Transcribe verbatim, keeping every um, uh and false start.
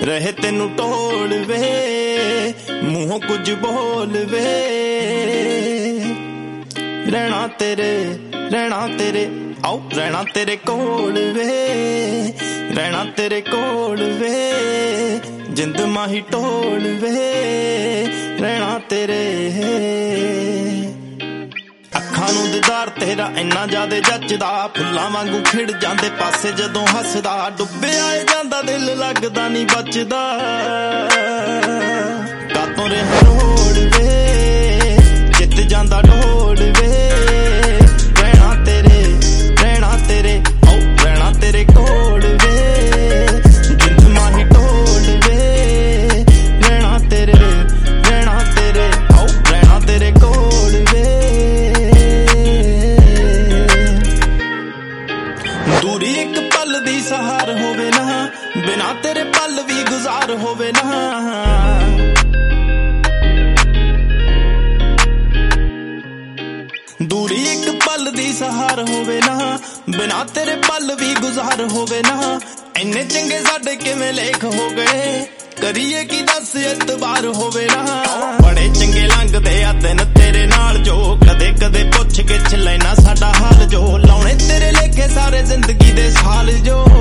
ਰਹੇ ਤੈਨੂੰ ਢੋਲ ਵੇ ਮੂੰਹੋਂ ਕੁਝ ਬੋਲ ਵੇ ਰਹਿਣਾ ਤੇਰੇ ਰਹਿਣਾ ਤੇਰੇ ਆਓ ਰਹਿਣਾ ਤੇਰੇ ਕੋਲ ਵੇ ਰਹਿਣਾ ਤੇਰੇ ਕੋਲ ਵੇ ਜਿੰਦ ਮਾਹੀ ਢੋਲ ਵੇ ਰਹਿਣਾ ਤੇਰੇ ਅੱਖਾਂ ਨੂੰ ਦੀਦਾਰ ਤੇਰਾ ਇੰਨਾ ਜ਼ਿਆਦਾ ਜੱਚਦਾ ਫੁੱਲਾਂ ਵਾਂਗੂ ਖਿੜ ਜਾਂਦੇ ਪਾਸੇ ਜਦੋਂ ਹੱਸਦਾ ਡੁੱਬਿਆ ਏ ਜਾਂਦਾ ਦਿਲ ਲੱਗਦਾ ਨਹੀਂ ਬਚਦਾ ਕਾਤੋਂ ਰਿਹਾ ਰੋੜ ਵੇ ਜਿੱਤ ਜਾਂਦਾ ਢੋਲ ਵੇ ਰਹਿਣਾ ਤੇਰੇ ਰਹਿਣਾ ਤੇਰੇ ਆਓ ਰਹਿਣਾ ਤੇਰੇ ਕੋਲ ਵੇ ਜਿੰਦ ਮਾਹੀ ਢੋਲ ਵੇ ਰਹਿਣਾ ਤੇਰੇ ਰਹਿਣਾ ਤੇਰੇ ਆਓ ਰਹਿਣਾ ਤੇਰੇ ਕੋਲ ਵੇ ਦੂਰੀ ਇੱਕ ਪਲ ਦੀ ਸਹਾਰ ਹੋਵੇ ਨਾ ਬਿਨਾ ਤੇਰੇ ਪਲ ਵੀ ਗੁਜ਼ਾਰ ਹੋਵੇ ਨਾ ਦੂਰੀ ਇੱਕ ਪਲ ਦੀ ਸਹਾਰ ਹੋਵੇ ਨਾ ਬਿਨਾ ਤੇਰੇ ਪਲ ਵੀ ਗੁਜ਼ਾਰ ਹੋਵੇ ਨਾ ਇੰਨੇ ਚੰਗੇ ਸਾਡੇ ਕਿਵੇਂ ਲੇਖ ਹੋ ਗਏ ਕਰੀਏ ਕੀ ਦੱਸ ਇਤਬਾਰ ਹੋਵੇ ਨਾ ਬੜੇ ਚੰਗੇ ਲੰਘਦੇ ਆ ਦਿਨ ਤੇਰੇ ਨਾਲ ਜੋ ਕਦੇ ਕਦੇ ਪੁੱਛ ਗਿੱਛ ਲੈਣਾ ਸਾਡਾ ਹਾਲ ਜੋ ਲਾਉਣੇ ਤੇਰੇ ਲੇਖੇ ਸਾਰੇ ਜ਼ਿੰਦਗੀ ਦੇ ਸਾਲ ਜੋ